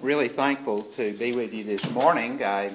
really thankful to be with you this morning. I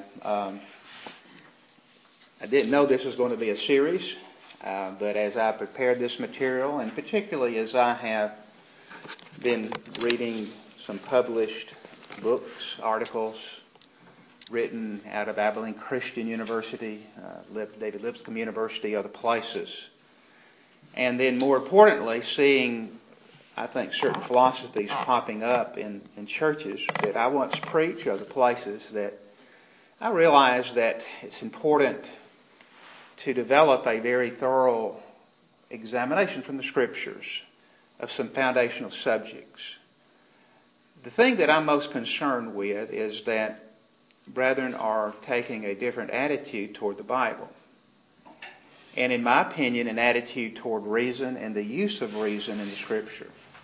didn't know this was going to be a series, but as I prepared this material, and particularly as I have been reading some published books, articles written out of Abilene Christian University, David Lipscomb University, other places, and then more importantly, seeing I think certain philosophies popping up in churches that I once preached, other places, that I realized that it's important to develop a very thorough examination from the Scriptures of some foundational subjects. The thing that I'm most concerned with is that brethren are taking a different attitude toward the Bible. And in my opinion, an attitude toward reason and the use of reason in the Scripture.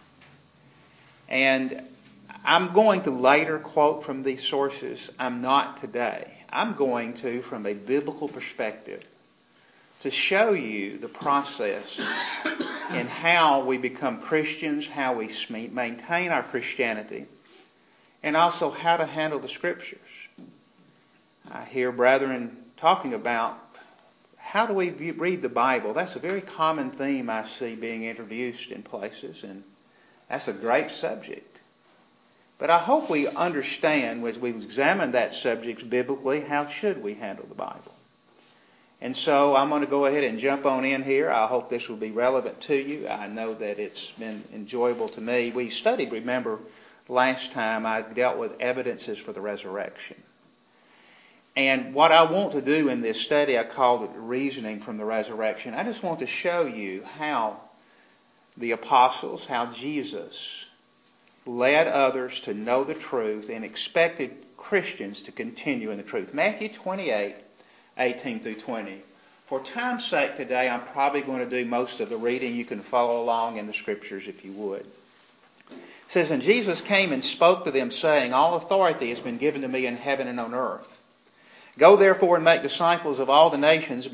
And I'm going to later quote from these sources. I'm not today. I'm going to, from a biblical perspective, to show you the process in how we become Christians, how we maintain our Christianity, and also how to handle the Scriptures. I hear brethren talking about how do we read the Bible. That's a very common theme I see being introduced in places, and that's a great subject. But I hope we understand, as we examine that subject biblically, how should we handle the Bible. And so I'm going to go ahead and jump on in here. I hope this will be relevant to you. I know that it's been enjoyable to me. We studied, remember, last time I dealt with evidences for the resurrection. And what I want to do in this study, I called it reasoning from the resurrection. I just want to show you how the apostles, how Jesus led others to know the truth and expected Christians to continue in the truth. Matthew 28, 18 through 20. For time's sake today, I'm probably going to do most of the reading. You can follow along in the Scriptures if you would. It says, And Jesus came and spoke to them, saying, All authority has been given to me in heaven and on earth. Go therefore and make disciples of all the nations,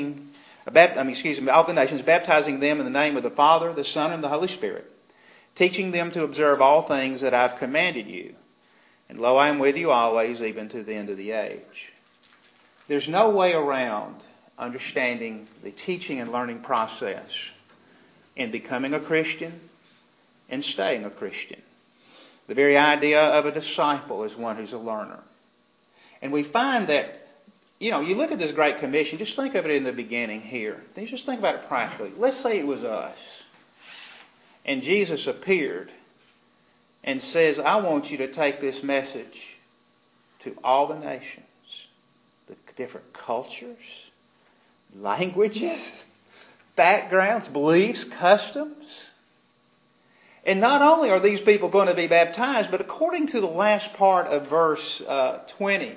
all the nations, baptizing them in the name of the Father, the Son, and the Holy Spirit, teaching them to observe all things that I've commanded you. And lo, I am with you always, even to the end of the age. There's no way around understanding the teaching and learning process in becoming a Christian and staying a Christian. The very idea of a disciple is one who's a learner. And we find that, you look at this Great Commission, just think of it in the beginning here. Just think about it practically. Let's say it was us. And Jesus appeared and says, I want you to take this message to all the nations, the different cultures, languages, backgrounds, beliefs, customs. And not only are these people going to be baptized, but according to the last part of verse 20,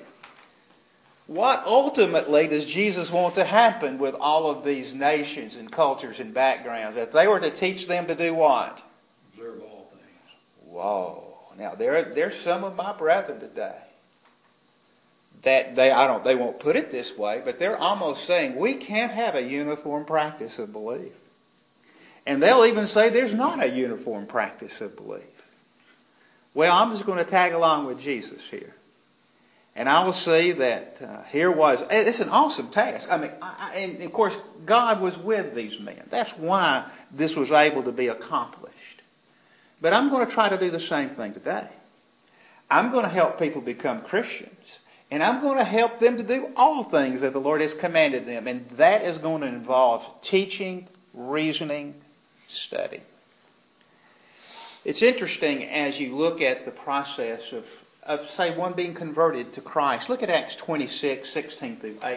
what ultimately does Jesus want to happen with all of these nations and cultures and backgrounds? If they were to teach them to do what? Observe all things. Whoa. Now, there's some of my brethren today that they won't put it this way, but they're almost saying we can't have a uniform practice of belief. And they'll even say there's not a uniform practice of belief. Well, I'm just going to tag along with Jesus here. And I will see that it's an awesome task. And of course, God was with these men. That's why this was able to be accomplished. But I'm going to try to do the same thing today. I'm going to help people become Christians. And I'm going to help them to do all things that the Lord has commanded them. And that is going to involve teaching, reasoning, study. It's interesting as you look at the process of say, one being converted to Christ. Look at Acts 26, 16 through 18.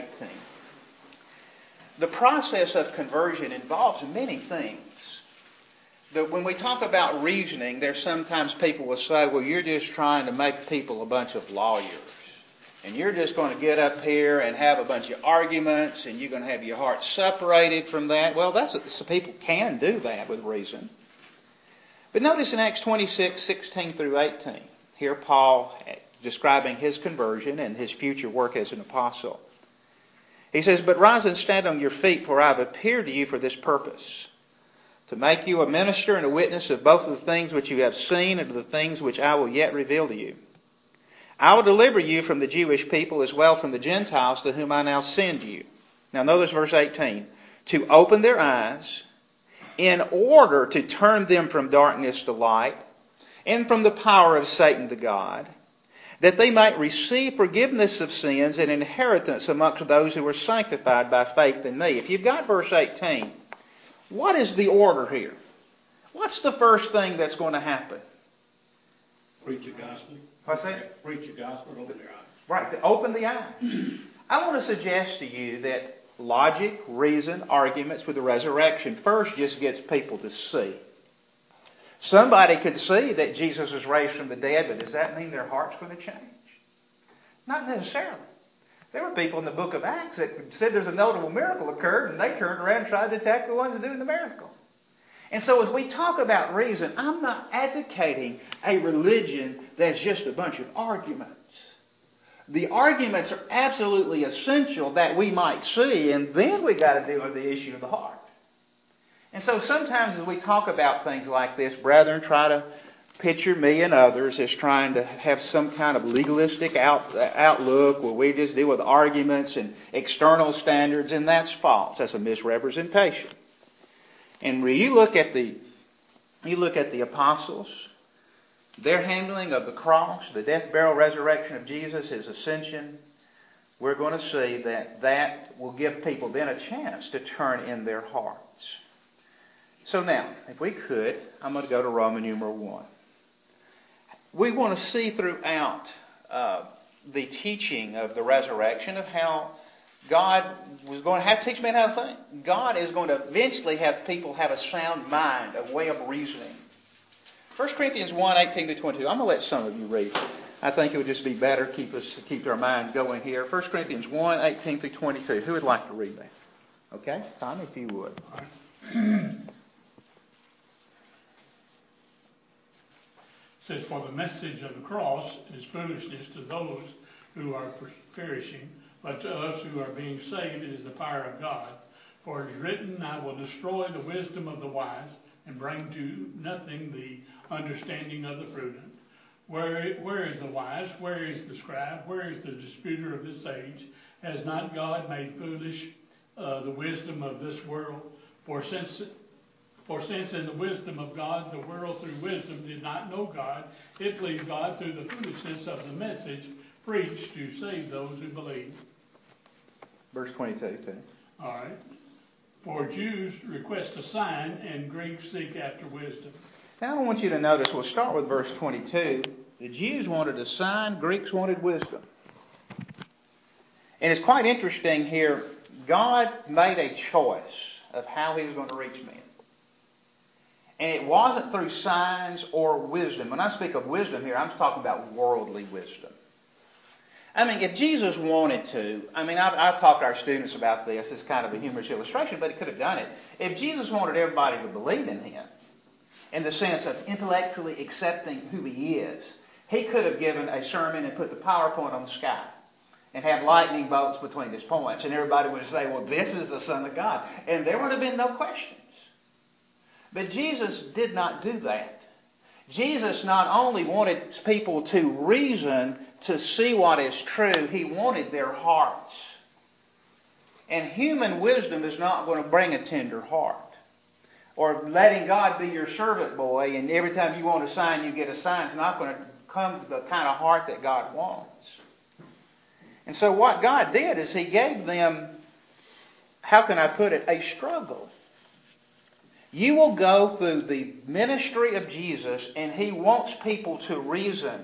The process of conversion involves many things. When we talk about reasoning, there's sometimes people will say, well, you're just trying to make people a bunch of lawyers. And you're just going to get up here and have a bunch of arguments, and you're going to have your heart separated from that. Well, so people can do that with reason. But notice in Acts 26, 16 through 18, here Paul describing his conversion and his future work as an apostle. He says, But rise and stand on your feet, for I have appeared to you for this purpose, to make you a minister and a witness of both of the things which you have seen and of the things which I will yet reveal to you. I will deliver you from the Jewish people as well from the Gentiles to whom I now send you. Now notice verse 18. To open their eyes in order to turn them from darkness to light and from the power of Satan to God, that they might receive forgiveness of sins and inheritance amongst those who are sanctified by faith in me. If you've got verse 18, what is the order here? What's the first thing that's going to happen? Preach the gospel. What's that? Preach the gospel and open their eyes. Right, to open the eyes. I want to suggest to you that logic, reason, arguments with the resurrection first just gets people to see. Somebody could see that Jesus was raised from the dead, but does that mean their heart's going to change? Not necessarily. There were people in the book of Acts that said there's a notable miracle occurred, and they turned around and tried to attack the ones doing the miracle. And so as we talk about reason, I'm not advocating a religion that's just a bunch of arguments. The arguments are absolutely essential that we might see, and then we got to deal with the issue of the heart. And so sometimes as we talk about things like this, brethren try to picture me and others as trying to have some kind of legalistic outlook where we just deal with arguments and external standards, and that's false. That's a misrepresentation. And when you look at the apostles, their handling of the cross, the death, burial, resurrection of Jesus, His ascension, we're going to see that will give people then a chance to turn in their hearts. So now, if we could, I'm going to go to Roman numeral 1. We want to see throughout the teaching of the resurrection of how God was going to have to teach men how to think. God is going to eventually have people have a sound mind, a way of reasoning. 1 Corinthians 1, 18 to 22. I'm going to let some of you read. I think it would just be better keep our mind going here. 1 Corinthians 1, 18 through 22. Who would like to read that? Okay, Tommy, if you would. It says, for the message of the cross is foolishness to those who are perishing, but to us who are being saved it is the power of God. For it is written, I will destroy the wisdom of the wise and bring to nothing the understanding of the prudent. Where is the wise? Where is the scribe? Where is the disputer of this age? Has not God made foolish the wisdom of this world? For since in the wisdom of God, the world through wisdom did not know God, it pleased God through the foolishness of the message preached to save those who believe. Verse 22, too. All right. For Jews request a sign, and Greeks seek after wisdom. Now I want you to notice, we'll start with verse 22. The Jews wanted a sign, Greeks wanted wisdom. And it's quite interesting here, God made a choice of how He was going to reach men. And it wasn't through signs or wisdom. When I speak of wisdom here, I'm talking about worldly wisdom. I mean, if Jesus wanted to, I talk to our students about this. It's kind of a humorous illustration, but He could have done it. If Jesus wanted everybody to believe in Him, in the sense of intellectually accepting who He is, He could have given a sermon and put the PowerPoint on the sky and had lightning bolts between His points. And everybody would say, well, this is the Son of God. And there would have been no questions. But Jesus did not do that. Jesus not only wanted people to reason, to see what is true, He wanted their hearts. And human wisdom is not going to bring a tender heart. Or letting God be your servant boy, and every time you want a sign, you get a sign. It's not going to come to the kind of heart that God wants. And so what God did is He gave them, how can I put it, a struggle. You will go through the ministry of Jesus, and He wants people to reason.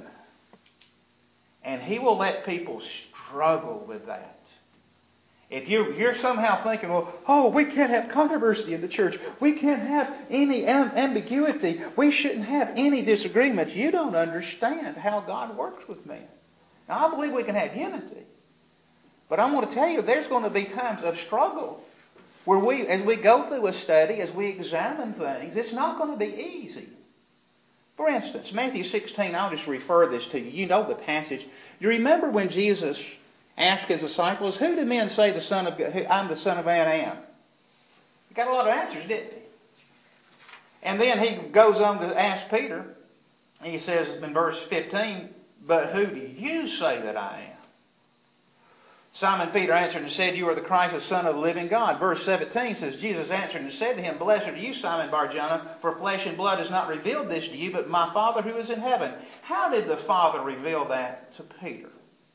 And He will let people struggle with that. If you're somehow thinking, well, we can't have controversy in the church. We can't have any ambiguity. We shouldn't have any disagreements. You don't understand how God works with men. Now, I believe we can have unity. But I want to tell you, there's going to be times of struggle where as we go through a study, as we examine things, it's not going to be easy. For instance, Matthew 16, I'll just refer this to you. You know the passage. You remember when Jesus asked His disciples, who do men say I'm the Son of Man am? He got a lot of answers, didn't he? And then He goes on to ask Peter. He says in verse 15, but who do you say that I am? Simon Peter answered and said, You are the Christ, the Son of the living God. Verse 17 says, Jesus answered and said to him, Blessed are you, Simon Bar-Jonah, for flesh and blood has not revealed this to you, but my Father who is in heaven. How did the Father reveal that to Peter?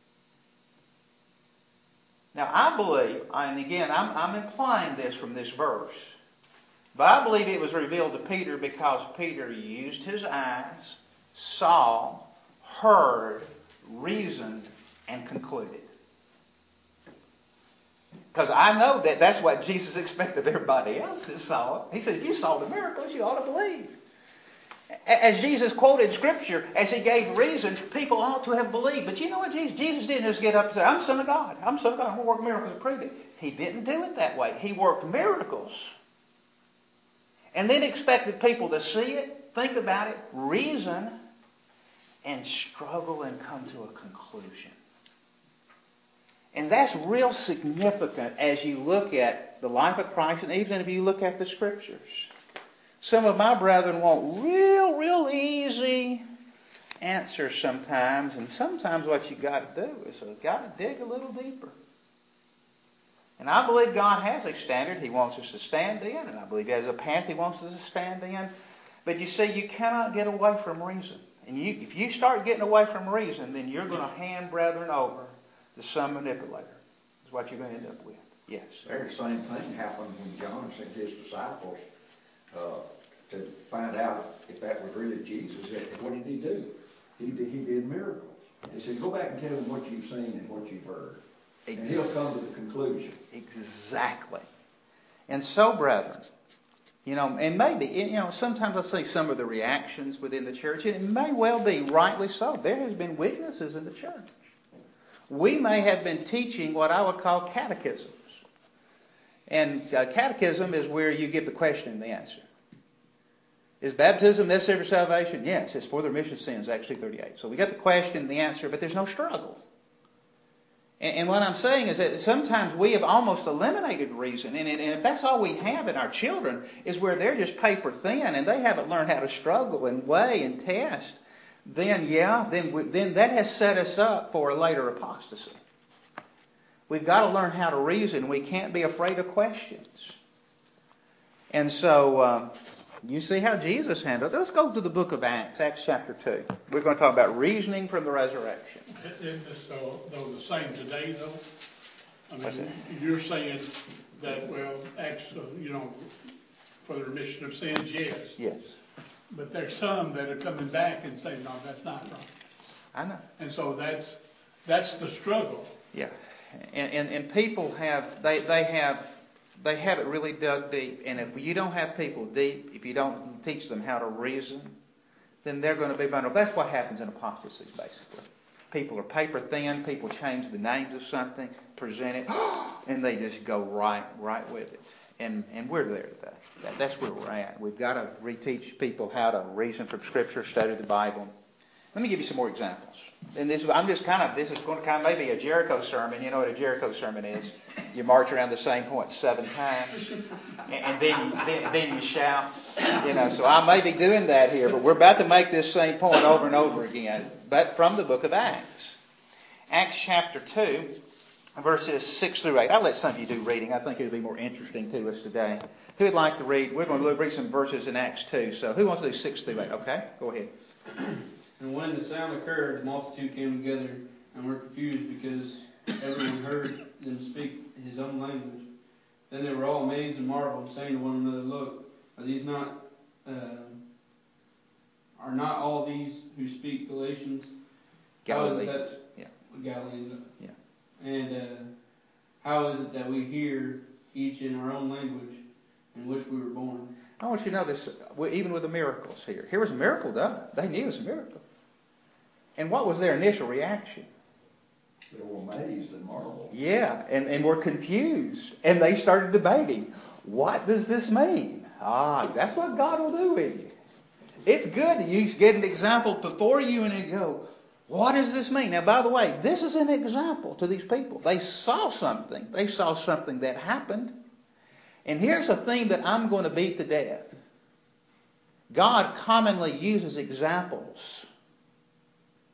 Now I believe, and again I'm implying this from this verse, but I believe it was revealed to Peter because Peter used his eyes, saw, heard, reasoned, and concluded. Because I know that that's what Jesus expected of everybody else that saw it. He said, if you saw the miracles, you ought to believe. As Jesus quoted Scripture, as he gave reason, people ought to have believed. But you know what? Jesus didn't just get up and say, I'm Son of God. I'm Son of God. I'm going to work miracles to prove it. He didn't do it that way. He worked miracles and then expected people to see it, think about it, reason, and struggle and come to a conclusion. And that's real significant as you look at the life of Christ and even if you look at the Scriptures. Some of my brethren want real easy answers sometimes. And sometimes what you got to do is you got to dig a little deeper. And I believe God has a standard He wants us to stand in. And I believe He has a path He wants us to stand in. But you see, you cannot get away from reason. And if you start getting away from reason, then you're going to hand brethren over to some manipulator. Is what you're going to end up with. Yes. The very same thing happened when John sent his disciples to find out if that was really Jesus. What did he do? He did miracles. He said, go back and tell him what you've seen and what you've heard. And he'll come to the conclusion. Exactly. And so, brethren, and maybe, sometimes I see some of the reactions within the church, and it may well be rightly so. There has been weaknesses in the church. We may have been teaching what I would call catechisms. And catechism is where you give the question and the answer. Is baptism necessary for salvation? Yes, it's for the remission of sins, Acts 2:38. So we got the question and the answer, but there's no struggle. And what I'm saying is that sometimes we have almost eliminated reason. And if that's all we have in our children is where they're just paper thin and they haven't learned how to struggle and weigh and test, then that has set us up for a later apostasy. We've got to learn how to reason. We can't be afraid of questions. And so you see how Jesus handled it. Let's go to the book of Acts, Acts chapter 2. We're going to talk about reasoning from the resurrection. Isn't this though the same today, though? I mean, you're saying that, Acts, for the remission of sins, yes. Yes. But there's some that are coming back and saying, no, that's not right. I know. And so that's the struggle. Yeah. And people have, they have it really dug deep. And if you don't have people deep, if you don't teach them how to reason, then they're going to be vulnerable. That's what happens in apostasies, basically. People are paper thin. People change the names of something, present it, and they just go right with it. And we're there today. That's where we're at. We've got to reteach people how to reason from Scripture, study the Bible. Let me give you some more examples. And this is going to kind of maybe a Jericho sermon. You know what a Jericho sermon is? You march around the same point 7 times, and then you shout. So I may be doing that here, but we're about to make this same point over and over again. But from the book of Acts, Acts chapter 2, verses 6 through 8. I'll let some of you do reading. I think it would be more interesting to us today. Who would like to read? We're going to read some verses in Acts 2. So who wants to do 6 through 8? Okay, go ahead. And when the sound occurred, the multitude came together and were confused because everyone heard them speak his own language. Then they were all amazed and marveled, saying to one another, Look, are not all these who speak Galatians? Galileans. Galileans. Yeah. And how is it that we hear each in our own language in which we were born? I want you to notice, even with the miracles here. Here was a miracle done. They knew it was a miracle. And what was their initial reaction? They were amazed and marveled. Yeah, and were confused. And they started debating, what does this mean? That's what God will do with you. It's good that you get an example before you and you go, what does this mean? Now, by the way, this is an example to these people. They saw something. They saw something that happened. And here's a thing that I'm going to beat to death. God commonly uses examples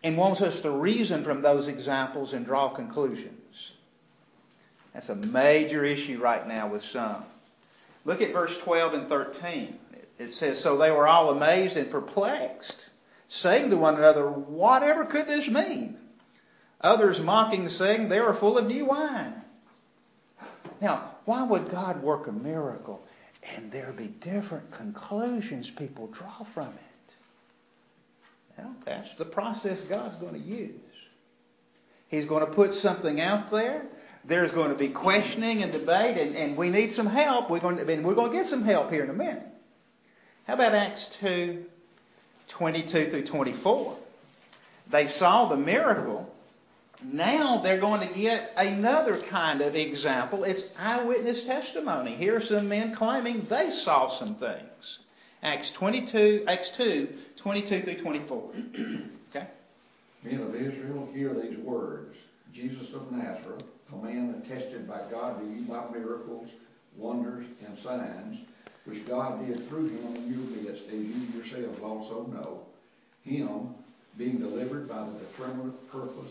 and wants us to reason from those examples and draw conclusions. That's a major issue right now with some. Look at verse 12 and 13. It says, "So they were all amazed and perplexed, saying to one another, 'Whatever could this mean?' Others mocking, saying, 'They are full of new wine.'" Now, why would God work a miracle and there be different conclusions people draw from it? Well, that's the process God's going to use. He's going to put something out there. There's going to be questioning and debate, and we need some help. We're going to get some help here in a minute. How about Acts 2, 22 through 24? They saw the miracle. Now they're going to get another kind of example. It's eyewitness testimony. Here are some men claiming they saw some things. Acts 2, 22 through 24. Okay? Men of Israel, hear these words. Jesus of Nazareth, a man attested by God to you by miracles, wonders, and signs, which God did through him in your midst, as you yourselves also know. Him, being delivered by the determined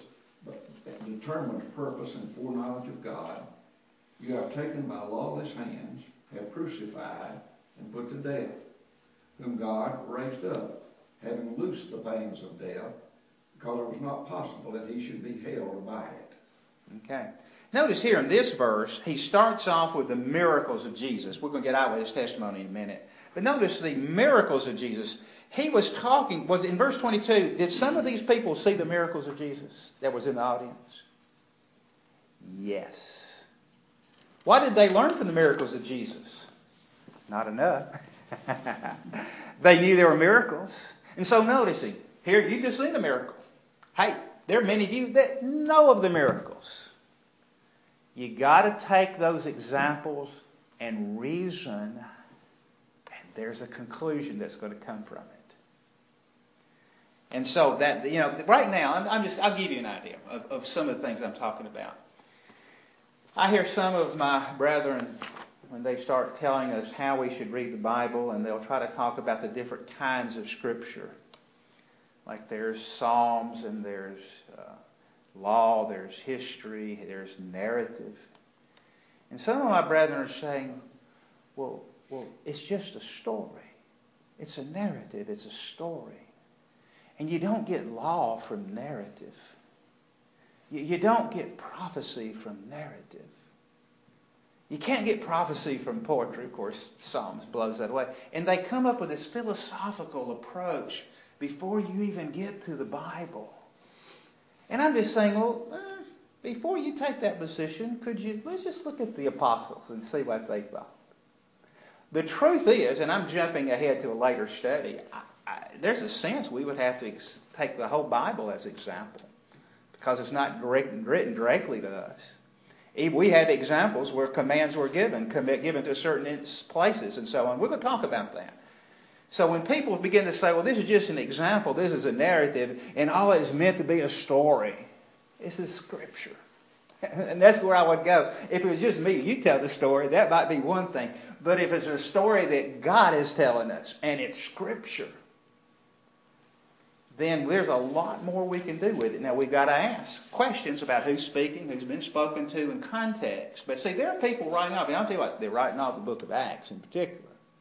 purpose and foreknowledge of God, you have taken by lawless hands, have crucified and put to death, whom God raised up, having loosed the pains of death, because it was not possible that he should be held by it. Okay. Notice here in this verse, he starts off with the miracles of Jesus. We're going to get eyewitness testimony in a minute. But notice the miracles of Jesus. He was in verse 22, did some of these people see the miracles of Jesus that was in the audience? Yes. What did they learn from the miracles of Jesus? Not enough. They knew there were miracles. And so notice here, you've just seen a miracle. Hey, there are many of you that know of the miracles. You got to take those examples and reason, and there's a conclusion that's going to come from it. And so that, right now, I'll give you an idea of some of the things I'm talking about. I hear some of my brethren, when they start telling us how we should read the Bible, and they'll try to talk about the different kinds of Scripture. Like there's Psalms, and there's law, there's history, there's narrative. And some of my brethren are saying, well, it's just a story. It's a narrative. It's a story. And you don't get law from narrative. You don't get prophecy from narrative. You can't get prophecy from poetry. Of course, Psalms blows that away. And they come up with this philosophical approach before you even get to the Bible. And I'm just saying, before you take that position, let's just look at the apostles and see what they thought. The truth is, and I'm jumping ahead to a later study, there's a sense we would have to take the whole Bible as example, because it's not written directly to us. We have examples where commands were given to certain places and so on. We're going to talk about that. So when people begin to say, well, this is just an example, this is a narrative, and all it is meant to be a story, this is Scripture. And that's where I would go. If it was just me, you tell the story, that might be one thing. But if it's a story that God is telling us, and it's Scripture, then there's a lot more we can do with it. Now, we've got to ask questions about who's speaking, who's been spoken to, in context. But see, there are people writing off, and I'll tell you what, they're writing off the book of Acts in particular.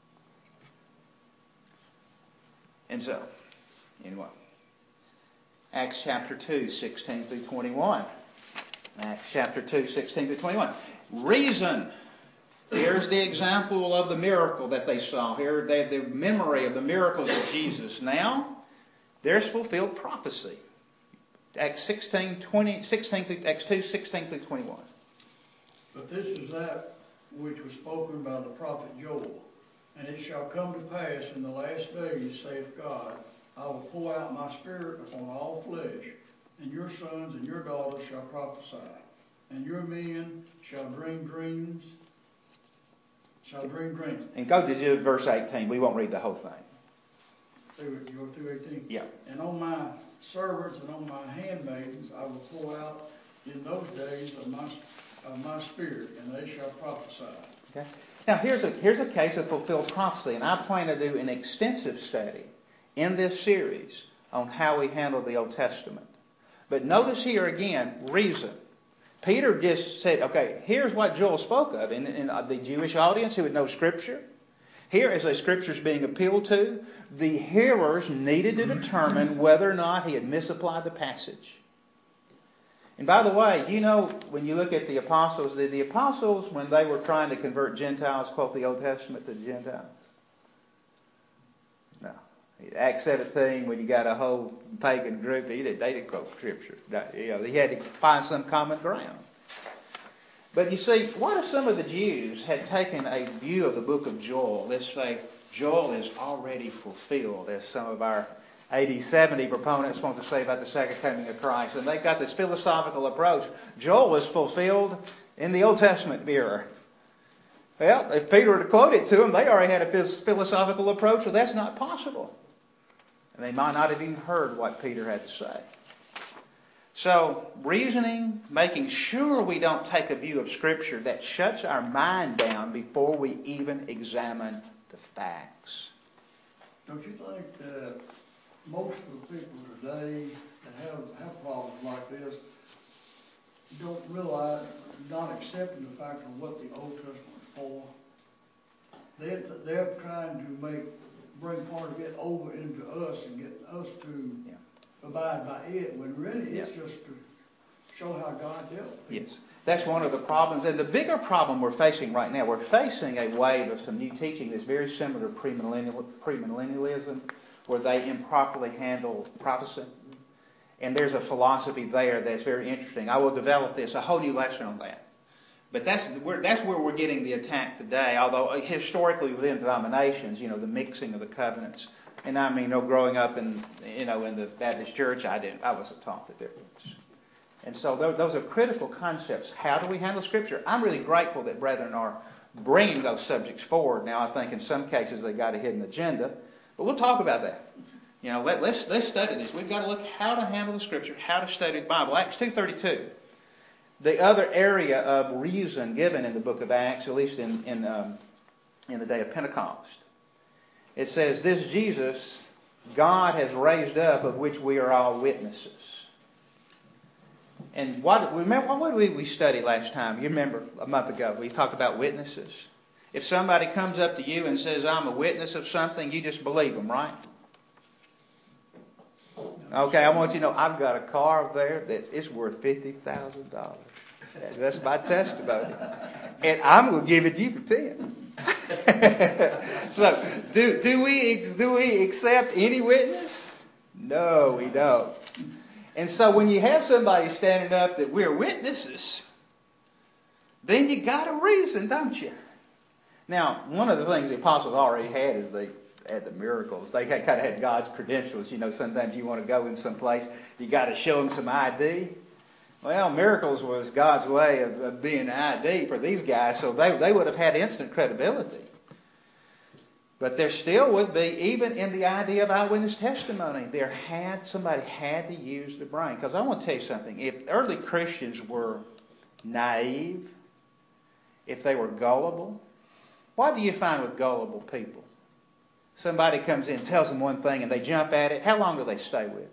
And so, anyway, Acts chapter 2, 16 through 21. Acts chapter 2, 16 through 21. Reason. Here's the example of the miracle that they saw. Here, the memory of the miracles of Jesus. Now, there's fulfilled prophecy. Acts 2, 16 through 21. But this is that which was spoken by the prophet Joel. And it shall come to pass in the last days, saith God, I will pour out my Spirit upon all flesh, and your sons and your daughters shall prophesy, and your men shall dream dreams. And go to verse 18. We won't read the whole thing. You go through 18? Yeah. And on my servants and on my handmaidens I will pour out in those days of my Spirit, and they shall prophesy. Okay. Now here's a case of fulfilled prophecy, and I plan to do an extensive study in this series on how we handle the Old Testament. But notice here again, reason. Peter just said, okay, here's what Joel spoke of in the Jewish audience who would know Scripture. Here, as the Scripture's being appealed to, the hearers needed to determine whether or not he had misapplied the passage. And by the way, you know, when you look at the apostles, did the apostles, when they were trying to convert Gentiles, quote the Old Testament to the Gentiles? No. Acts 17, when you got a whole pagan group, they didn't quote Scripture. You know, they had to find some common ground. But you see, what if some of the Jews had taken a view of the book of Joel? Let's say Joel is already fulfilled, as some of our AD 70 proponents want to say about the second coming of Christ. And they've got this philosophical approach. Joel was fulfilled in the Old Testament era. Well, if Peter were to quote it to them, they already had a philosophical approach. Well, that's not possible. And they might not have even heard what Peter had to say. So, reasoning, making sure we don't take a view of Scripture that shuts our mind down before we even examine the facts. Don't you think that most of the people today that have problems like this don't realize, not accepting the fact of what the Old Testament is for? They're trying to bring part of it over into us and get us to abide by it, when really it's just to show how God dealt. Yes. That's one of the problems. And the bigger problem we're facing right now, we're facing a wave of some new teaching that's very similar to premillennialism, where they improperly handle prophecy. And there's a philosophy there that's very interesting. I will develop a whole new lesson on that. But that's where we're getting the attack today, although historically within denominations, you know, the mixing of the covenants. And I mean, growing up in the Baptist church, I wasn't taught the difference. And so those are critical concepts. How do we handle Scripture? I'm really grateful that brethren are bringing those subjects forward. Now, I think in some cases they've got a hidden agenda, but we'll talk about that. You know, let's study this. We've got to look how to handle the Scripture, how to study the Bible. Acts 2:32. The other area of reason given in the book of Acts, at least in the day of Pentecost. It says, this Jesus God has raised up, of which we are all witnesses. And what did we study last time? You remember a month ago, we talked about witnesses. If somebody comes up to you and says, I'm a witness of something, you just believe them, right? Okay, I want you to know I've got a car up there it's worth $50,000. That's my testimony. And I'm going to give it to you for 10. So, do we accept any witness? No, we don't. And so when you have somebody standing up that we're witnesses, then you got a reason, don't you? Now, one of the things the apostles already had is they had the miracles. They kind of had God's credentials. You know, sometimes you want to go in some place, you got to show them some ID. Well, miracles was God's way of being ID for these guys, so they would have had instant credibility. But there still would be, even in the idea of eyewitness testimony, somebody had to use the brain. Because I want to tell you something. If early Christians were naive, if they were gullible, what do you find with gullible people? Somebody comes in, tells them one thing, and they jump at it. How long do they stay with it?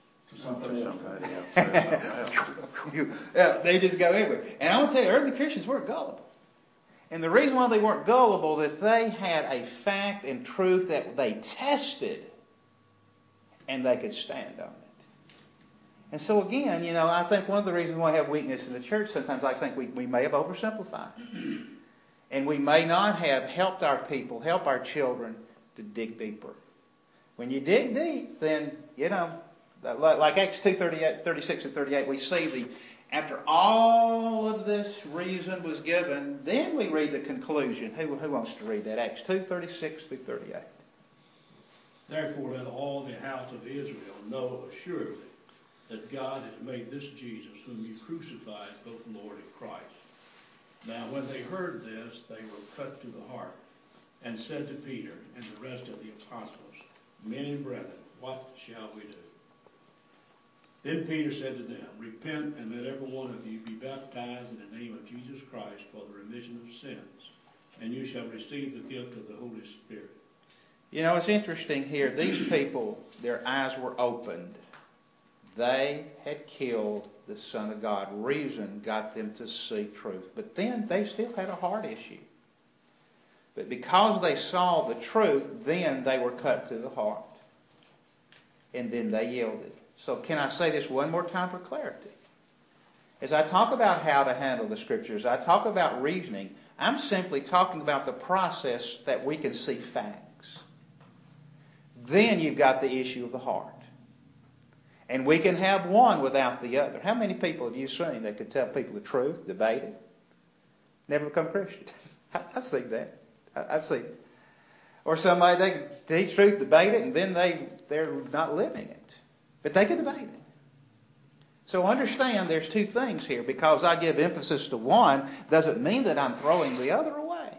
They just go everywhere. And I want to tell you, early Christians weren't gullible. And the reason why they weren't gullible is that they had a fact and truth that they tested, and they could stand on it. And so again, you know, I think one of the reasons why we have weakness in the church sometimes, I think we may have oversimplified. And we may not have helped our people, help our children to dig deeper. When you dig deep, then, you know, like Acts 2:36 and 38, we see after all of this reason was given, then we read the conclusion. Who wants to read that? Acts 2:36 through 38. Therefore let all the house of Israel know assuredly that God has made this Jesus, whom you crucified, both Lord and Christ. Now when they heard this, they were cut to the heart, and said to Peter and the rest of the apostles, Men and brethren, what shall we do? Then Peter said to them, Repent, and let every one of you be baptized in the name of Jesus Christ for the remission of sins, and you shall receive the gift of the Holy Spirit. You know, it's interesting here. These people, their eyes were opened. They had killed the Son of God. Reason got them to see truth. But then they still had a heart issue. But because they saw the truth, then they were cut to the heart. And then they yielded. So can I say this one more time for clarity? As I talk about how to handle the Scriptures, I talk about reasoning, I'm simply talking about the process that we can see facts. Then you've got the issue of the heart. And we can have one without the other. How many people have you seen that could tell people the truth, debate it, never become Christian? I've seen that. I've seen it. Or somebody, they can teach truth, debate it, and then they're not living it. But they can debate it. So understand there's two things here. Because I give emphasis to one doesn't mean that I'm throwing the other away.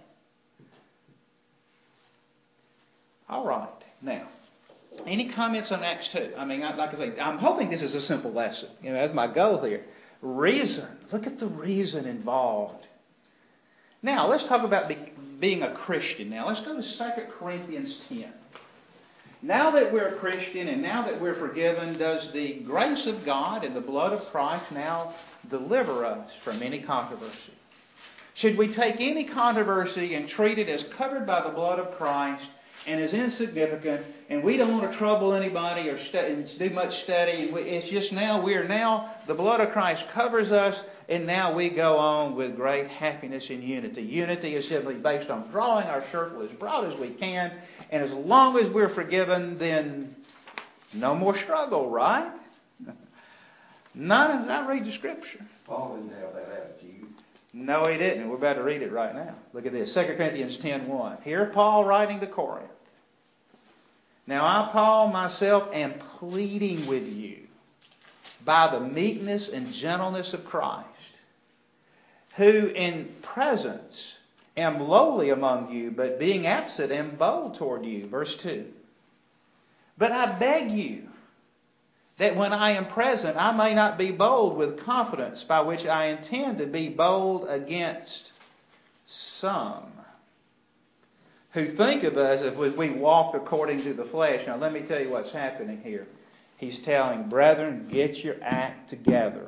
All right. Now, any comments on Acts 2? I mean, like I say, I'm hoping this is a simple lesson. You know, that's my goal here. Reason. Look at the reason involved. Now, let's talk about being a Christian. Now, let's go to 2 Corinthians 10. Now that we're a Christian and now that we're forgiven, does the grace of God and the blood of Christ now deliver us from any controversy? Should we take any controversy and treat it as covered by the blood of Christ and as insignificant, and we don't want to trouble anybody or do much study, and it's just now, the blood of Christ covers us, and now we go on with great happiness and unity. Unity is simply based on drawing our circle as broad as we can, and as long as we're forgiven, then no more struggle, right? None of that. Read the Scripture. Paul didn't have that attitude. No, he didn't. We're about to read it right now. Look at this. 2 Corinthians 10:1. Here Paul writing to Corinth. Now I, Paul, myself, am pleading with you by the meekness and gentleness of Christ, who in presence am lowly among you, but being absent am bold toward you. Verse 2. But I beg you that when I am present, I may not be bold with confidence, by which I intend to be bold against some who think of us as if we walked according to the flesh. Now let me tell you what's happening here. He's telling, brethren, get your act together.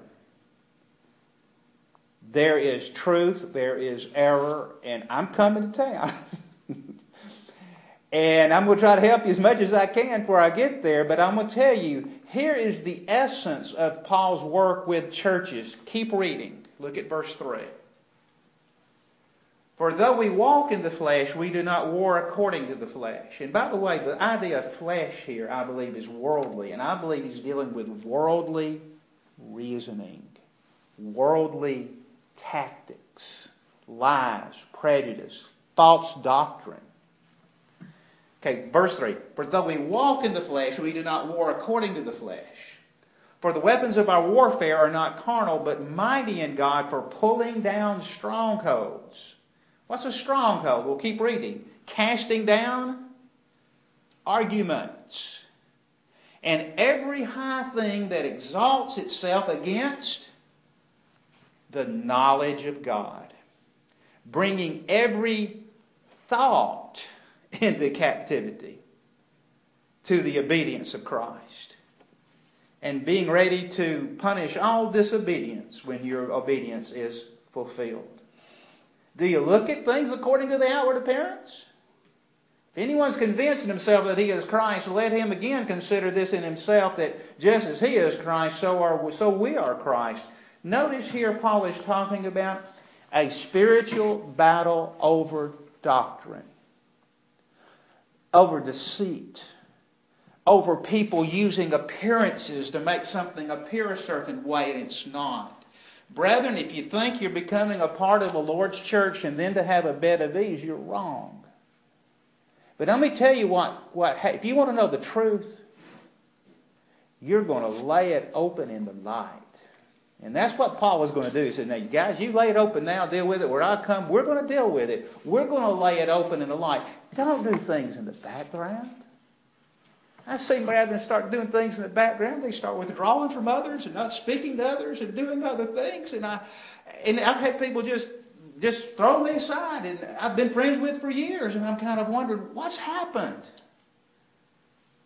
There is truth, there is error, and I'm coming to town. And I'm going to try to help you as much as I can before I get there, but I'm going to tell you, here is the essence of Paul's work with churches. Keep reading. Look at verse 3. For though we walk in the flesh, we do not war according to the flesh. And by the way, the idea of flesh here, I believe, is worldly. And I believe he's dealing with worldly reasoning, worldly tactics, lies, prejudice, false doctrine. Okay, verse 3. For though we walk in the flesh, we do not war according to the flesh. For the weapons of our warfare are not carnal, but mighty in God for pulling down strongholds. What's a stronghold? We'll keep reading. Casting down arguments. And every high thing that exalts itself against the knowledge of God. Bringing every thought into captivity to the obedience of Christ. And being ready to punish all disobedience when your obedience is fulfilled. Do you look at things according to the outward appearance? If anyone's convincing himself that he is Christ, let him again consider this in himself, that just as he is Christ, so we are Christ. Notice here Paul is talking about a spiritual battle over doctrine, over deceit, over people using appearances to make something appear a certain way and it's not. Brethren, if you think you're becoming a part of the Lord's church and then to have a bed of ease, you're wrong. But let me tell you what if you want to know the truth, you're going to lay it open in the light. And that's what Paul was going to do. He said, now, guys, you lay it open now, deal with it. Where I come, we're going to deal with it. We're going to lay it open in the light. Don't do things in the background. I've seen brethren start doing things in the background. They start withdrawing from others and not speaking to others and doing other things. And I've had people just throw me aside. And I've been friends with for years. And I'm kind of wondering, what's happened?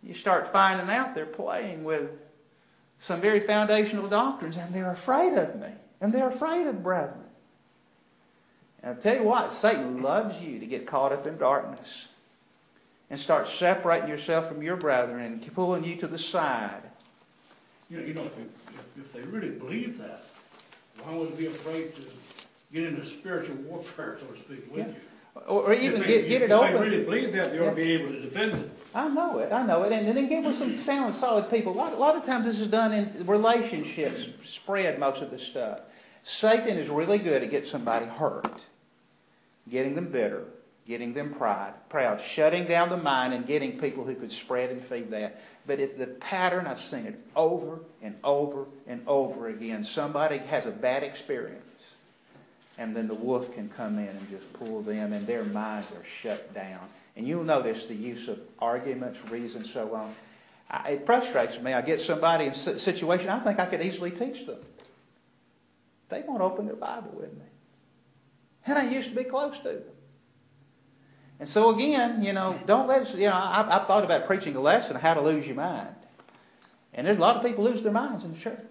you start finding out they're playing with some very foundational doctrines, and they're afraid of me, and they're afraid of brethren. And I'll tell you what, Satan loves you to get caught up in darkness and start separating yourself from your brethren and pulling you to the side. You know, if they really believe that, why would they be afraid to get into spiritual warfare, so to speak, with you? Or even get it open. If they really believe that, they ought to be able to defend it. I know it. And then get with some sound, solid people. A lot of times this is done in relationships, spread most of this stuff. Satan is really good at getting somebody hurt, getting them bitter, getting them proud, shutting down the mind and getting people who could spread and feed that. But it's the pattern. I've seen it over and over and over again. Somebody has a bad experience, and then the wolf can come in and just pull them, and their minds are shut down. And you'll notice the use of arguments, reason, so on. It frustrates me. I get somebody in a situation I think I could easily teach them. They won't open their Bible with me. And I used to be close to them. And so again, don't let us, I've thought about preaching a lesson on how to lose your mind. And there's a lot of people lose their minds in the church.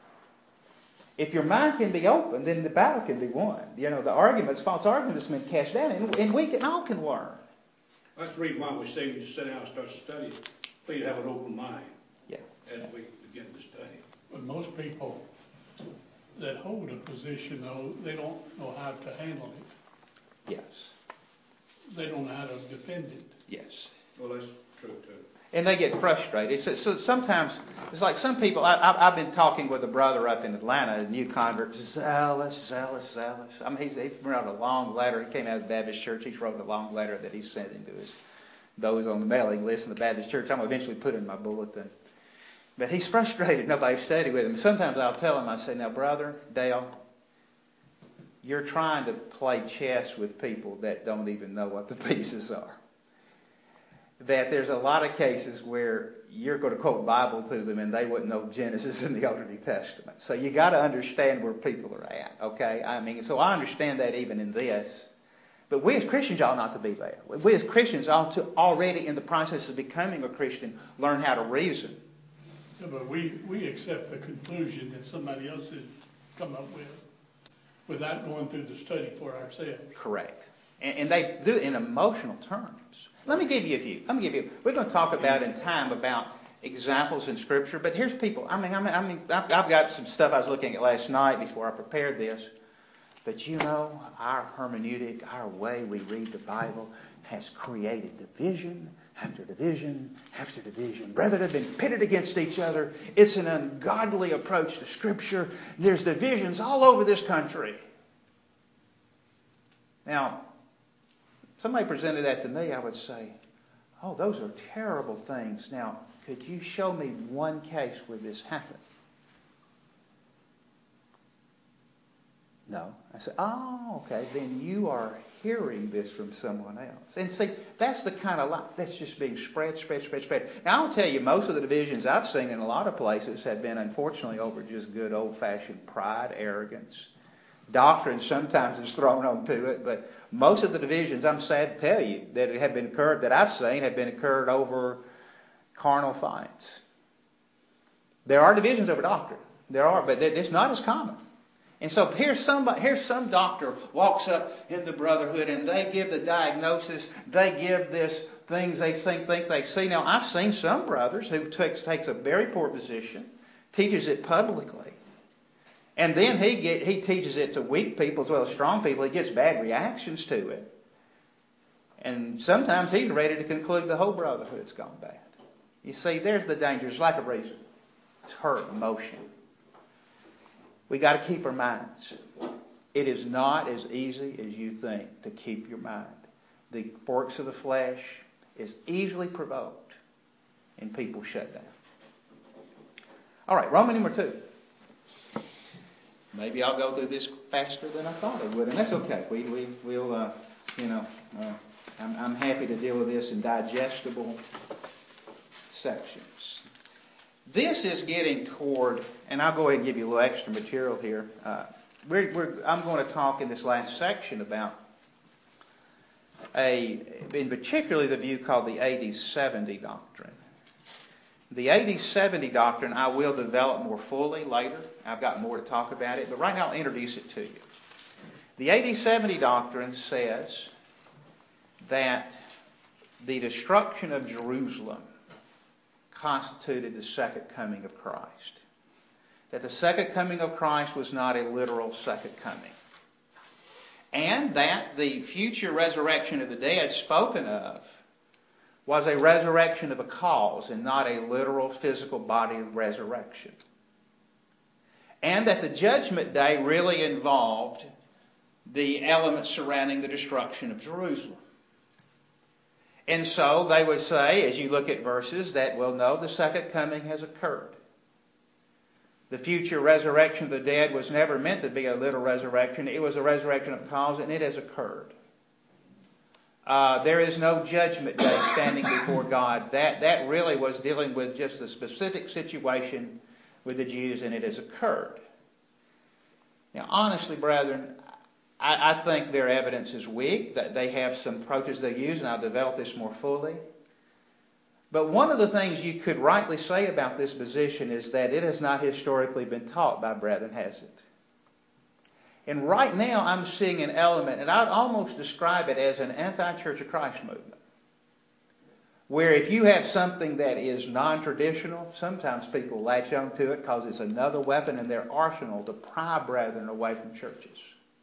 If your mind can be opened, then the battle can be won. The false arguments have been cast down, and we all can learn. That's the reason why we say when you sit down and start to study, please have an open mind. Yeah. As we begin to study. But most people that hold a position, though, they don't know how to handle it. Yes. They don't know how to defend it. Yes. Well, that's true too. And they get frustrated. So sometimes it's like some people. I've been talking with a brother up in Atlanta, a new convert, zealous. I mean, he wrote a long letter. He came out of the Baptist church. He's wrote a long letter that he's sending to those on the mailing list in the Baptist church. I'm going to eventually put it in my bulletin. But he's frustrated. Nobody's studied with him. Sometimes I'll tell him, I say, now, Brother Dale, you're trying to play chess with people that don't even know what the pieces are. That there's a lot of cases where you're going to quote Bible to them and they wouldn't know Genesis and the Old or New Testament. So you got to understand where people are at, okay? I mean, so I understand that even in this. But we as Christians ought not to be there. We as Christians ought to already in the process of becoming a Christian learn how to reason. Yeah, but we accept the conclusion that somebody else has come up with without going through the study for ourselves. Correct. And they do it in emotional terms. Let me give you a few. We're going to talk about in time about examples in Scripture, but here's people. I've got some stuff I was looking at last night before I prepared this. But our hermeneutic, our way we read the Bible has created division after division after division. Brethren have been pitted against each other. It's an ungodly approach to Scripture. There's divisions all over this country. Now, somebody presented that to me, I would say, oh, those are terrible things. Now, could you show me one case where this happened? No. I said, oh, okay, then you are hearing this from someone else. And see, that's the kind of lie that's just being spread. Now, I'll tell you, most of the divisions I've seen in a lot of places have been, unfortunately, over just good old-fashioned pride, arrogance. Doctrine sometimes is thrown onto it, but most of the divisions, I'm sad to tell you, that have been occurred, that I've seen, have been occurred over carnal fights. There are divisions over doctrine. There are, but it's not as common. And so here's some doctor walks up in the brotherhood and they give the diagnosis, they give this things they think they see. Now, I've seen some brothers who takes a very poor position, teaches it publicly, and then he teaches it to weak people as well as strong people. He gets bad reactions to it. And sometimes he's ready to conclude the whole brotherhood's gone bad. You see, there's the danger. It's lack of reason. It's hurt, emotion. We got to keep our minds. It is not as easy as you think to keep your mind. The forks of the flesh is easily provoked, and people shut down. All right, Roman number 2. Maybe I'll go through this faster than I thought I would, and that's okay. We'll I'm happy to deal with this in digestible sections. This is getting toward, and I'll go ahead and give you a little extra material here. I'm going to talk in this last section about in particularly the view called the AD 70 doctrine. The AD 70 doctrine I will develop more fully later. I've got more to talk about it, but right now I'll introduce it to you. The AD 70 doctrine says that the destruction of Jerusalem constituted the second coming of Christ. That the second coming of Christ was not a literal second coming. And that the future resurrection of the dead spoken of was a resurrection of a cause and not a literal physical body resurrection. And that the judgment day really involved the elements surrounding the destruction of Jerusalem. And so they would say, as you look at verses, that, well, no, the second coming has occurred. The future resurrection of the dead was never meant to be a literal resurrection. It was a resurrection of cause, and it has occurred. There is no judgment day standing before God. That really was dealing with just a specific situation with the Jews, and it has occurred. Now, honestly, brethren, I think their evidence is weak, that they have some approaches they use, and I'll develop this more fully. But one of the things you could rightly say about this position is that it has not historically been taught by brethren, has it? And right now I'm seeing an element, and I'd almost describe it as an anti-Church of Christ movement. Where if you have something that is non-traditional, sometimes people latch on to it because it's another weapon in their arsenal to pry brethren away from churches.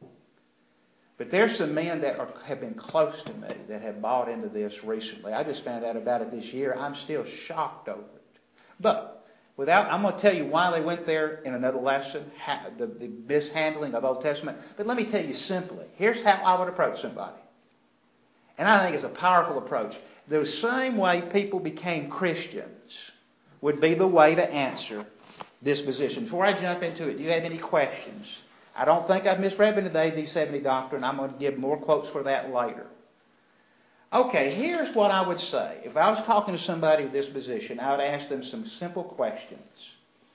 But there's some men that have been close to me that have bought into this recently. I just found out about it this year. I'm still shocked over it. But I'm going to tell you why they went there in another lesson, the mishandling of Old Testament. But let me tell you simply, here's how I would approach somebody. And I think it's a powerful approach. The same way people became Christians would be the way to answer this position. Before I jump into it, do you have any questions? I don't think I've misrepresented the AD 70 doctrine. I'm going to give more quotes for that later. Okay, here's what I would say. If I was talking to somebody with this position, I would ask them some simple questions.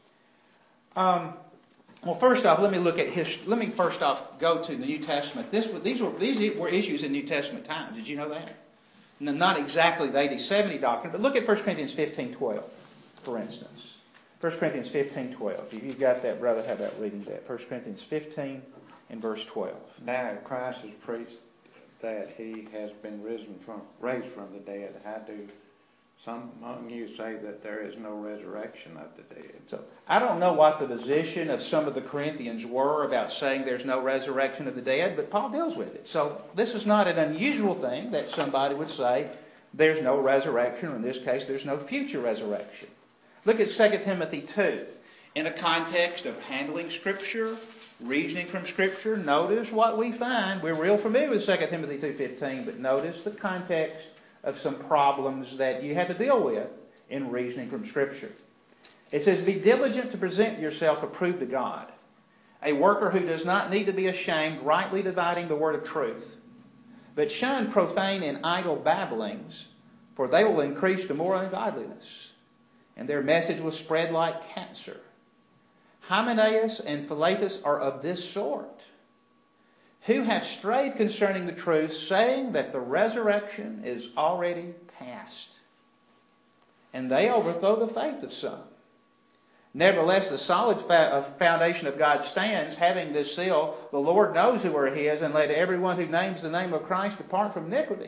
Well, first off, let me first off go to the New Testament. These were issues in New Testament times. Did you know that? No, not exactly the AD 70 doctrine, but look at 1 Corinthians 15:12, for instance. 1 Corinthians 15:12. If you've got that, brother, how about reading that? 1 Corinthians 15 and verse 12. Now, if Christ has preached that he has been raised from the dead, how do some among you say that there is no resurrection of the dead? So I don't know what the position of some of the Corinthians were about saying there's no resurrection of the dead, but Paul deals with it. So this is not an unusual thing that somebody would say there's no resurrection, or in this case, there's no future resurrection. Look at 2 Timothy 2. In a context of handling Scripture, reasoning from Scripture, notice what we find. We're real familiar with 2 Timothy 2:15, but notice the context of some problems that you have to deal with in reasoning from Scripture. It says, "Be diligent to present yourself approved to God, a worker who does not need to be ashamed, rightly dividing the word of truth. But shun profane and idle babblings, for they will increase to more ungodliness. And their message will spread like cancer. Hymenaeus and Philetus are of this sort, who have strayed concerning the truth, saying that the resurrection is already past. And they overthrow the faith of some. Nevertheless, the solid foundation of God stands, having this seal, the Lord knows who are his, and let everyone who names the name of Christ depart from iniquity."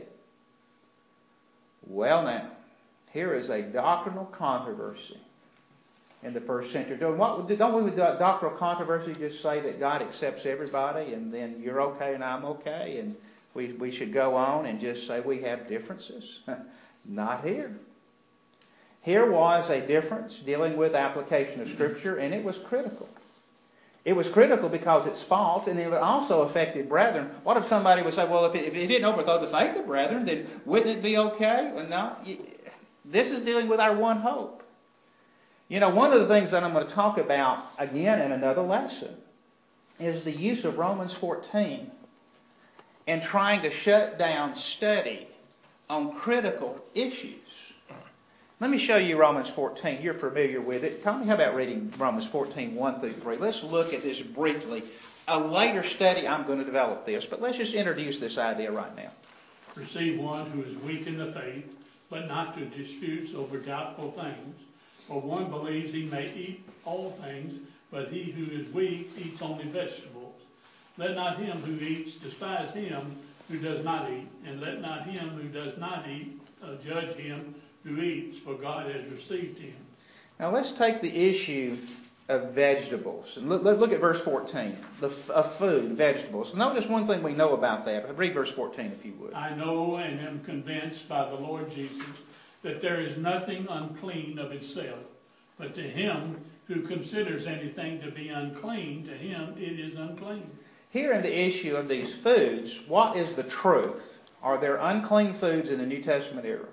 Well now, here is a doctrinal controversy in the first century. Don't we with doctrinal controversy just say that God accepts everybody and then you're okay and I'm okay and we should go on and just say we have differences? Not here. Here was a difference dealing with application of Scripture, and it was critical. It was critical because it's false, and it also affected brethren. What if somebody would say, well, if it didn't overthrow the faith of brethren, then wouldn't it be okay? Well, no. This is dealing with our one hope. You know, one of the things that I'm going to talk about again in another lesson is the use of Romans 14 and trying to shut down study on critical issues. Let me show you Romans 14. You're familiar with it. Tommy, how about reading Romans 14, 1 through 3? Let's look at this briefly. A later study, I'm going to develop this, but let's just introduce this idea right now. "Receive one who is weak in the faith, but not to disputes over doubtful things. For one believes he may eat all things, but he who is weak eats only vegetables. Let not him who eats despise him who does not eat, and let not him who does not eat judge him who eats, for God has received him. Now let's take the issue of vegetables. And look at verse 14, of food, vegetables. Notice one thing we know about that. Read verse 14 if you would. I know and am convinced by the Lord Jesus that there is nothing unclean of itself, but to him who considers anything to be unclean, to him it is unclean. Here in the issue of these foods, what is the truth? Are there unclean foods in the New Testament era?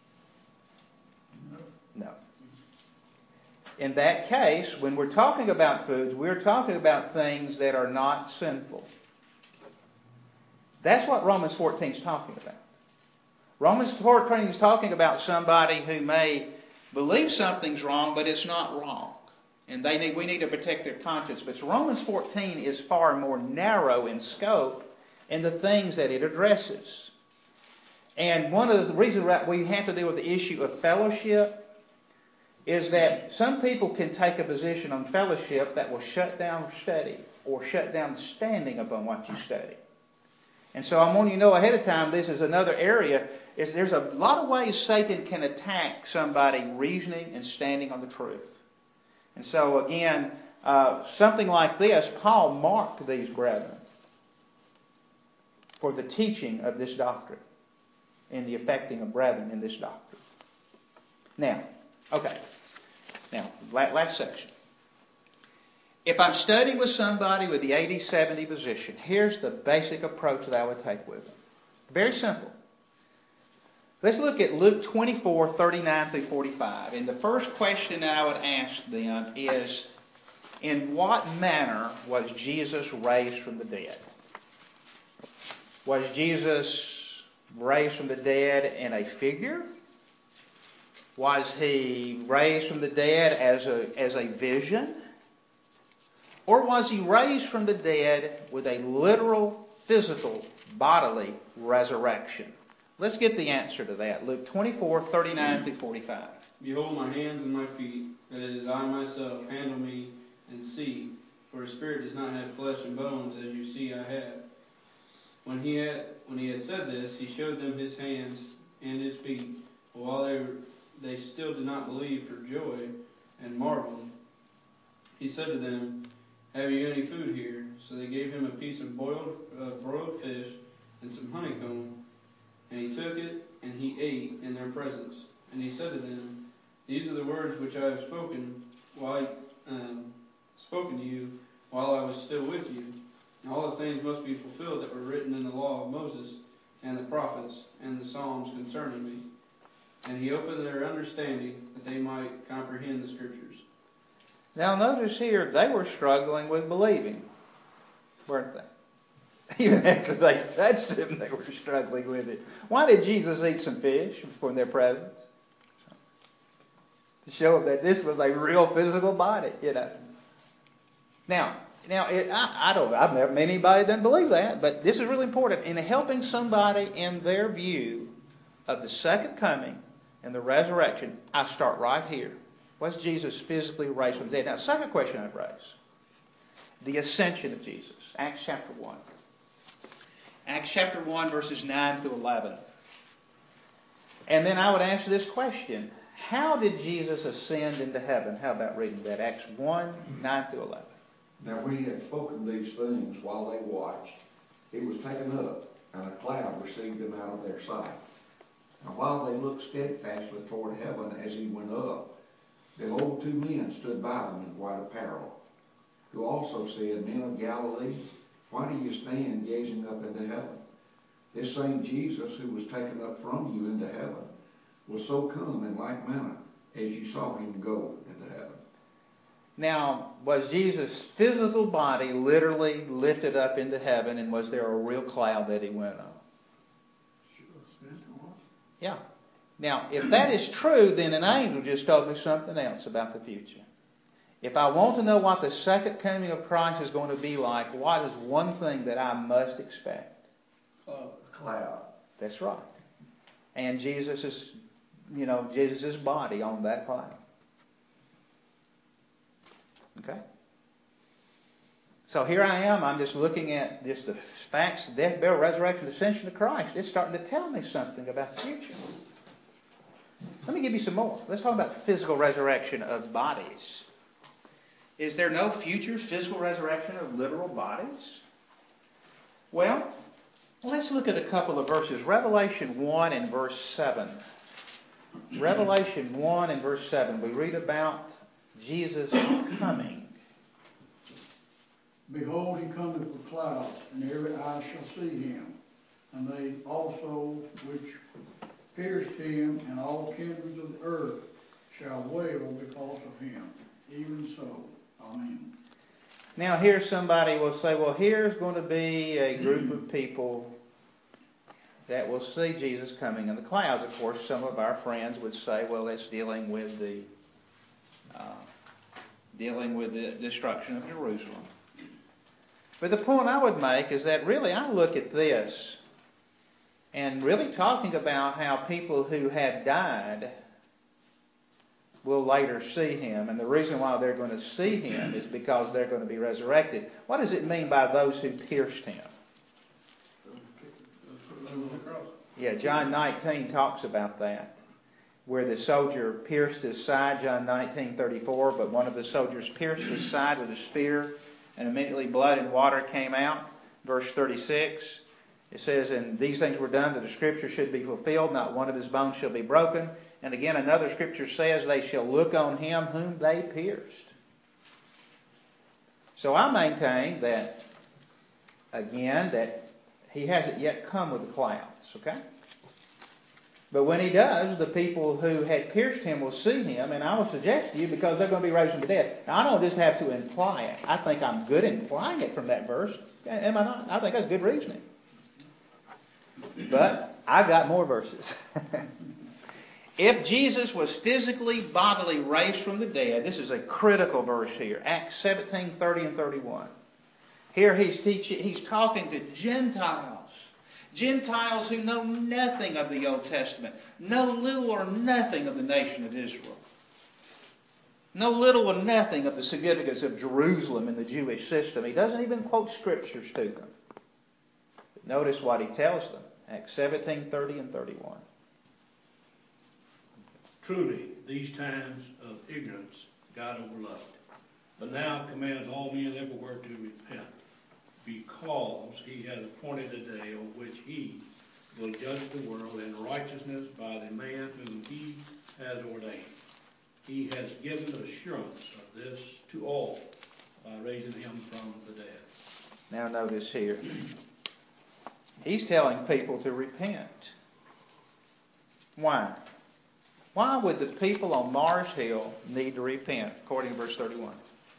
No. In that case, when we're talking about foods, we're talking about things that are not sinful. That's what Romans 14 is talking about. Romans 14 is talking about somebody who may believe something's wrong, but it's not wrong. And we need to protect their conscience. But Romans 14 is far more narrow in scope in the things that it addresses. And one of the reasons that we have to deal with the issue of fellowship is that some people can take a position on fellowship that will shut down study or shut down standing upon what you study. And so I want you to know ahead of time, this is another area. There's a lot of ways Satan can attack somebody reasoning and standing on the truth. And so again, something like this, Paul marked these brethren for the teaching of this doctrine and the affecting of brethren in this doctrine. Now, last section. If I'm studying with somebody with the 80-70 position, here's the basic approach that I would take with them. Very simple. Let's look at Luke 24, 39 through 45. And the first question that I would ask them is, in what manner was Jesus raised from the dead? Was Jesus raised from the dead in a figure? Was he raised from the dead as a vision? Or was he raised from the dead with a literal, physical, bodily resurrection? Let's get the answer to that. Luke 24, 39 through 45. Behold my hands and my feet, that it is I myself. Handle me and see, for a spirit does not have flesh and bones, as you see I have. When he had said this, he showed them his hands and his feet. But while they still did not believe for joy and marveled, he said to them, have you any food here? So they gave him a piece of broiled fish and some honeycomb. And he took it, and he ate in their presence. And he said to them, these are the words which I have spoken to you while I was still with you. And all the things must be fulfilled that were written in the law of Moses and the prophets and the Psalms concerning me. And he opened their understanding that they might comprehend the Scriptures. Now notice here, they were struggling with believing, weren't they? Even after they touched him, they were struggling with it. Why did Jesus eat some fish from their presence? To show them that this was a real physical body, Now, I don't know. I've never met anybody that doesn't believe that, but this is really important. In helping somebody in their view of the second coming and the resurrection, I start right here. Was Jesus physically raised from the dead? Now, second question I'd raise. The ascension of Jesus. Acts chapter 1. Acts chapter 1, verses 9 through 11. And then I would ask this question. How did Jesus ascend into heaven? How about reading that? Acts 1, 9 through 11. Now when he had spoken these things while they watched, he was taken up, and a cloud received him out of their sight. And while they looked steadfastly toward heaven as he went up, behold, two men stood by them in white apparel, who also said, Men of Galilee, why do you stand gazing up into heaven? This same Jesus who was taken up from you into heaven will so come in like manner as you saw him go into heaven. Now, was Jesus' physical body literally lifted up into heaven, and was there a real cloud that he went on? Yeah. Now, if that is true, then an angel just told me something else about the future. If I want to know what the second coming of Christ is going to be like, what is one thing that I must expect? Cloud. That's right. And Jesus' body on that cloud. Okay? So here I am. I'm just looking at just the facts, death, burial, resurrection, ascension of Christ. It's starting to tell me something about the future. Let me give you some more. Let's talk about the physical resurrection of bodies. Is there no future physical resurrection of literal bodies? Well, let's look at a couple of verses. Revelation 1 and verse 7. Revelation 1 and verse 7. We read about Jesus coming. Behold, he cometh with clouds, and every eye shall see him. And they also which pierced him, and all kindreds of the earth shall wail because of him. Even so. Amen. Now here somebody will say, well, here's going to be a group of people that will see Jesus coming in the clouds. Of course, some of our friends would say, well, that's dealing with the destruction of Jerusalem. But the point I would make is that really I look at this and really talking about how people who have died will later see him. And the reason why they're going to see him is because they're going to be resurrected. What does it mean by those who pierced him? Yeah, John 19 talks about that, where the soldier pierced his side, John 19:34, but one of the soldiers pierced his side with a spear, and immediately blood and water came out. Verse 36, it says, and these things were done that the scripture should be fulfilled, not one of his bones shall be broken. And again, another scripture says, they shall look on him whom they pierced. So I maintain that, again, that he hasn't yet come with the clouds, okay? But when he does, the people who had pierced him will see him, and I will suggest to you, because they're going to be raised from the dead. Now, I don't just have to imply it. I think I'm good in implying it from that verse. Am I not? I think that's good reasoning. But I've got more verses. If Jesus was physically, bodily raised from the dead, this is a critical verse here, Acts 17:30 and 31. Here he's talking to Gentiles. Gentiles who know nothing of the Old Testament, know little or nothing of the nation of Israel, know little or nothing of the significance of Jerusalem in the Jewish system. He doesn't even quote scriptures to them. But notice what he tells them, Acts 17:30 and 31. Truly, these times of ignorance God overlooked, but now commands all men everywhere to repent, because he has appointed a day on which he will judge the world in righteousness by the man whom he has ordained. He has given assurance of this to all by raising him from the dead. Now notice here, he's telling people to repent. Why? Why would the people on Mars Hill need to repent, according to verse 31?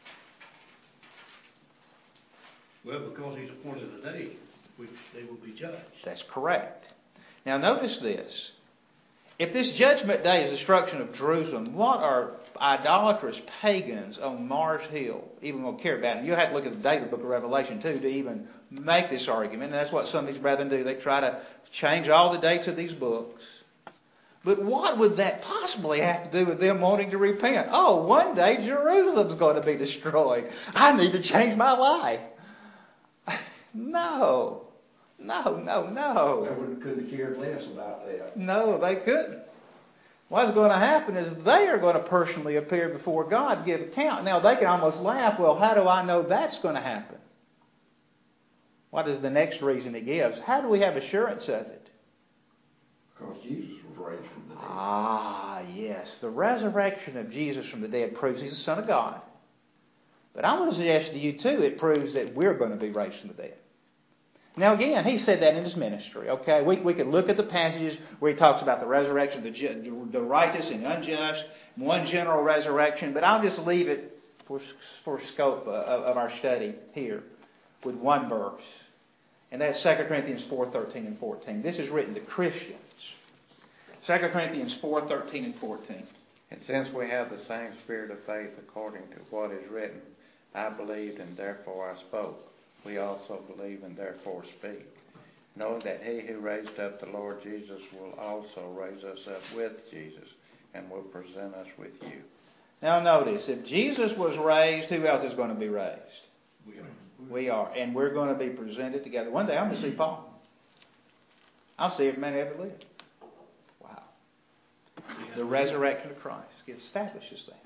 Well, because he's appointed a day which they will be judged. That's correct. Now notice this. If this judgment day is destruction of Jerusalem, what are idolatrous pagans on Mars Hill even going to care about it? You have to look at the date of the book of Revelation too to even make this argument. And that's what some of these brethren do. They try to change all the dates of these books. But what would that possibly have to do with them wanting to repent? Oh, one day Jerusalem's going to be destroyed. I need to change my life. No. They couldn't have cared less about that. No, they couldn't. What's going to happen is they are going to personally appear before God and give account. Now, they can almost laugh, well, how do I know that's going to happen? What is the next reason he gives? How do we have assurance of it? Because Jesus was raised from the dead. Ah, yes. The resurrection of Jesus from the dead proves he's the Son of God. But I want to suggest to you, too, it proves that we're going to be raised from the dead. Now, again, he said that in his ministry, okay? We could look at the passages where he talks about the resurrection of the righteous and unjust, one general resurrection, but I'll just leave it for scope of our study here with one verse. And that's 2 Corinthians 4:13 and 14. This is written to Christians. 2 Corinthians 4:13 and 14. And since we have the same spirit of faith according to what is written, I believed and therefore I spoke. We also believe and therefore speak, knowing that he who raised up the Lord Jesus will also raise us up with Jesus and will present us with you. Now notice, if Jesus was raised, who else is going to be raised? We are. We are. And we're going to be presented together. One day I'm going to see Paul. I'll see every man who ever lived. Wow. The resurrection of Christ establishes that.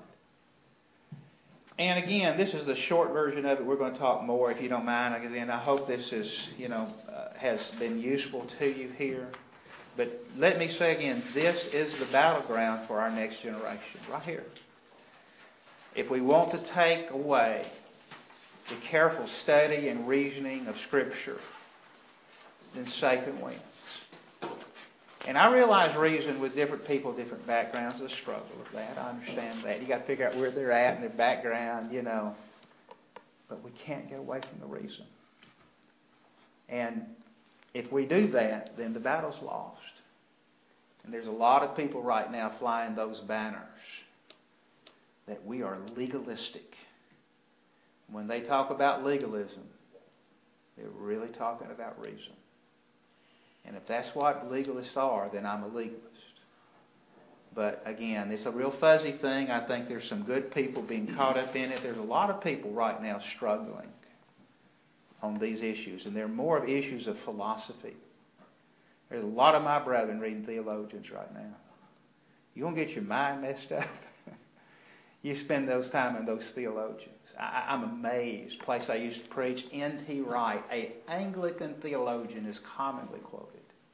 And again, this is the short version of it. We're going to talk more if you don't mind. Again, I hope this is, has been useful to you here. But let me say again, this is the battleground for our next generation, right here. If we want to take away the careful study and reasoning of Scripture, then Satan wins. And I realize reason with different people, different backgrounds, the struggle of that. I understand that. You got to figure out where they're at and their background, But we can't get away from the reason. And if we do that, then the battle's lost. And there's a lot of people right now flying those banners that we are legalistic. When they talk about legalism, they're really talking about reason. And if that's what legalists are, then I'm a legalist. But again, it's a real fuzzy thing. I think there's some good people being caught up in it. There's a lot of people right now struggling on these issues. And they're more of issues of philosophy. There's a lot of my brethren reading theologians right now. You want to get your mind messed up? You spend those time in those theologians. I'm amazed. The place I used to preach, N.T. Wright, an Anglican theologian, is commonly quoted.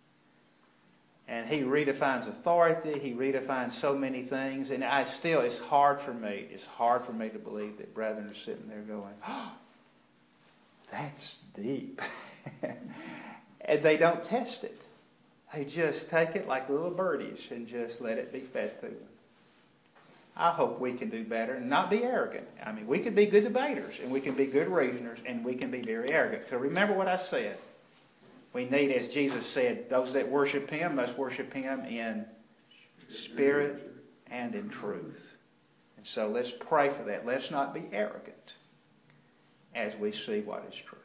And he redefines authority. He redefines so many things. And it's hard for me. It's hard for me to believe that brethren are sitting there going, oh, that's deep. And they don't test it. They just take it like little birdies and just let it be fed to them. I hope we can do better and not be arrogant. I mean, we can be good debaters and we can be good reasoners and we can be very arrogant. So remember what I said. We need, as Jesus said, those that worship Him must worship Him in spirit and in truth. And so let's pray for that. Let's not be arrogant as we see what is true.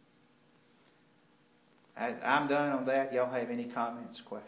I'm done on that. Y'all have any comments, questions?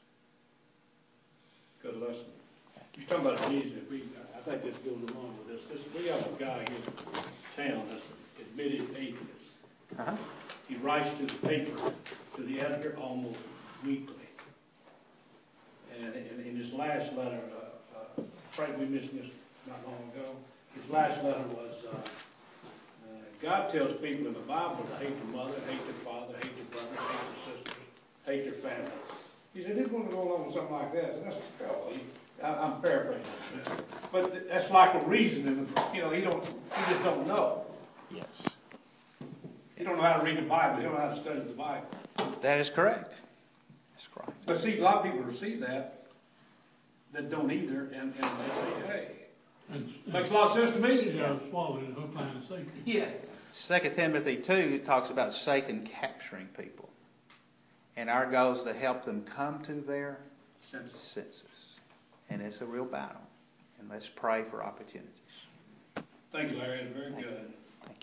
Good lesson. You're talking about Jesus. I think this goes along with this. We have a guy here in town that's an admitted atheist. Uh-huh. He writes to the paper, to the editor, almost weekly. And in his last letter, Frank, we mentioned this not long ago. His last letter was, God tells people in the Bible to hate their mother, hate their father, hate their brother, hate their sisters, hate their family. He said, "Didn't want to go along with something like that." And that's I'm paraphrasing, but that's like a reason. He just don't know. Yes. He don't know how to read the Bible. He don't know how to study the Bible. That is correct. That's correct. But see, a lot of people receive that don't either, and they say, "Hey, makes a lot of sense to me." Yeah, swallowed in hook, line, and sinker. Yeah. 2 Timothy 2 talks about Satan capturing people. And our goal is to help them come to their senses. And it's a real battle. And let's pray for opportunities. Thank you, Larry. That's very good.